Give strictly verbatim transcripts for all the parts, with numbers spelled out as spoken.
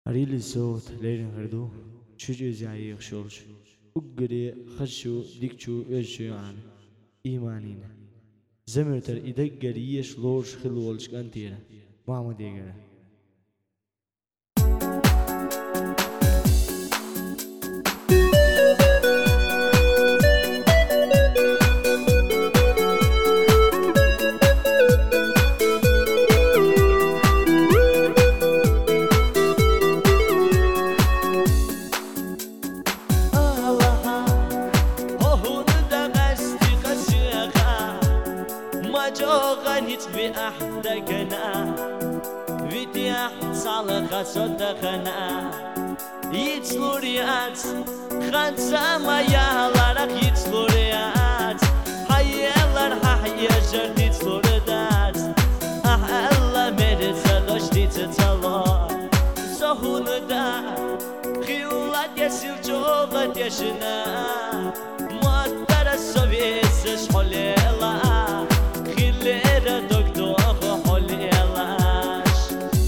أريل الصوت ليرن هردو شجع زعيق شولش أقري خشو ديكشو ويشو يعني إيمانين زمرتر إدق قريش لورش خلولش كانتيرا ماما ديگره جوغنيت بأحدقنا فيديا صالحة صدقنا يتلوريات خانسا ما يهلارك يتلوريات حيالر حيا جرد يتلوردات أحلا مرزلوش تتلو سهول دا خيولات يسيل جوغت يشنا مدر السوفيس شحوليلا خيليرا دكتور حولي لاش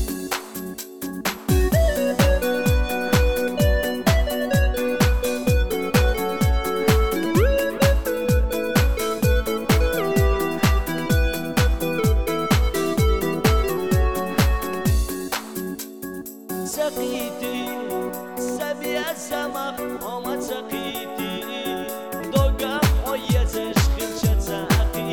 سقيتي سبي السمخ وما سقيتي دوغا حوية تشخيل شتا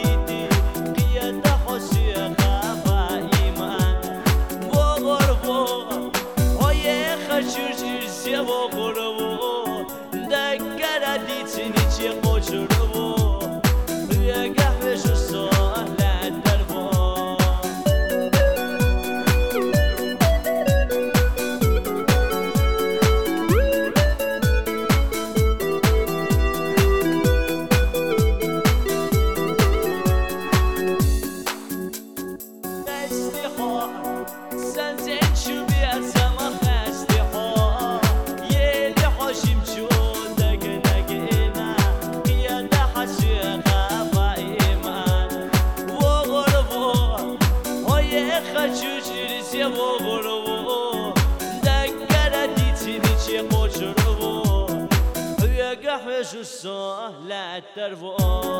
وغربو دكرة ديتني تي قجربو يا قهوة شو صار لعالدربو استحار سنتين شو بيها سمخ خجوجي وغربو دكرة ديتني تي قجربو يا قهوة شو صار لعالدربو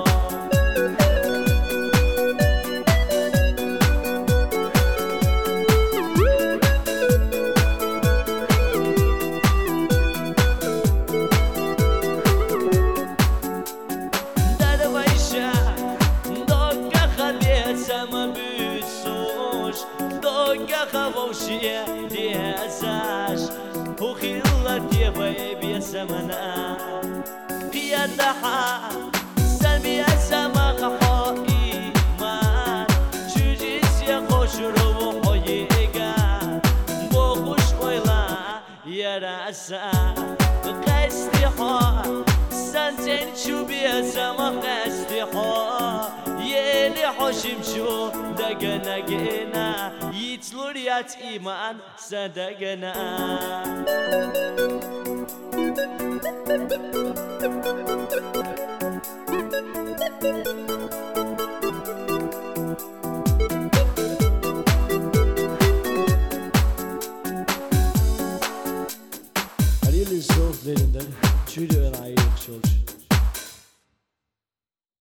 دوغا خوشيه ديساش وخيلتي بيبي سمنا قيادها سلبي سما خاقي ما جوجيس يا خوشرو وحييغا بوخش ويلا يا راسا قستي حار سنتين شو بيا سما قستي حار يلي حشم شو دقنا قنا يتلوريات إيمان صدقنا